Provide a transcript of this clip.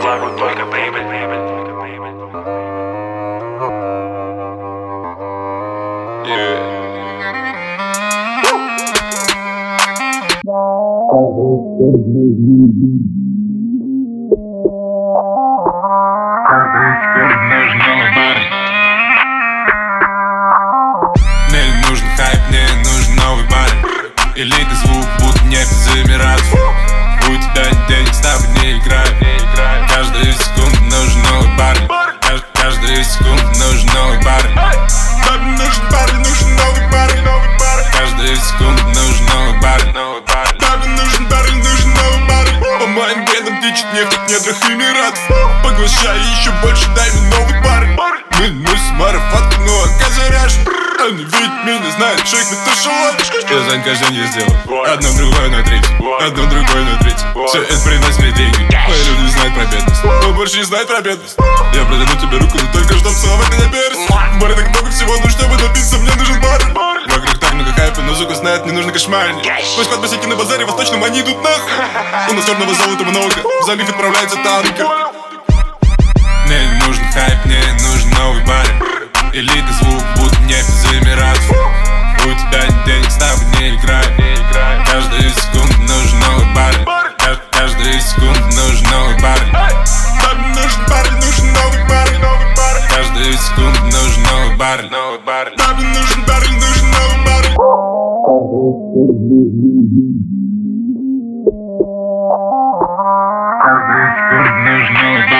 вот только прибыль. Мне не нужен хайп, мне нужен новый парень. Элитный звук, будто нефть из Эмиратов. У тебя нет денег, с тобой не играют. Каждую секунду нужен новый парень. Каждую секунду нужен новый парень. Тебе нужен парень, нужен новый парень. Каждую секунду нужен новый парень. Тебе нужен парень, нужен новый парень. По моим венам течет нефть от недрах Эмиратов. Поглощай еще больше, дай мне новый парень. Мы носим марафатку, но оказывается они видят меня, знают, шейк это шалаш. Я за каждый день я сделал одно другое на третье, одно другое на третье. Все это приносит мне деньги. Мои люди не знают про бедность, но больше не знают про бедность. Я протяну тебе руку, но только чтоб целовать меня перст. В море так много всего, но чтобы напиться, мне нужен бар. Вокруг так много хайпа, но сука знает, мне нужно кошмарить. Пусть под босяки на базаре восточном, они идут нахуй. У нас черного золота много, в залив отправляется танкер. Мне не нужен хайп, мне нужен новый парень. Элитный звук, будто нефть из Эмиратов. У тебя нет денег, с тобой не играют. Каждую секунду нужен новый парень. Каждую секунду нужен новый парень. Тебе нужен парень, нужен новый парень. Каждую секунду нужен новый парень. Тебе нужен парень, нужен новый парень. Каждую секунду нужен новый парень.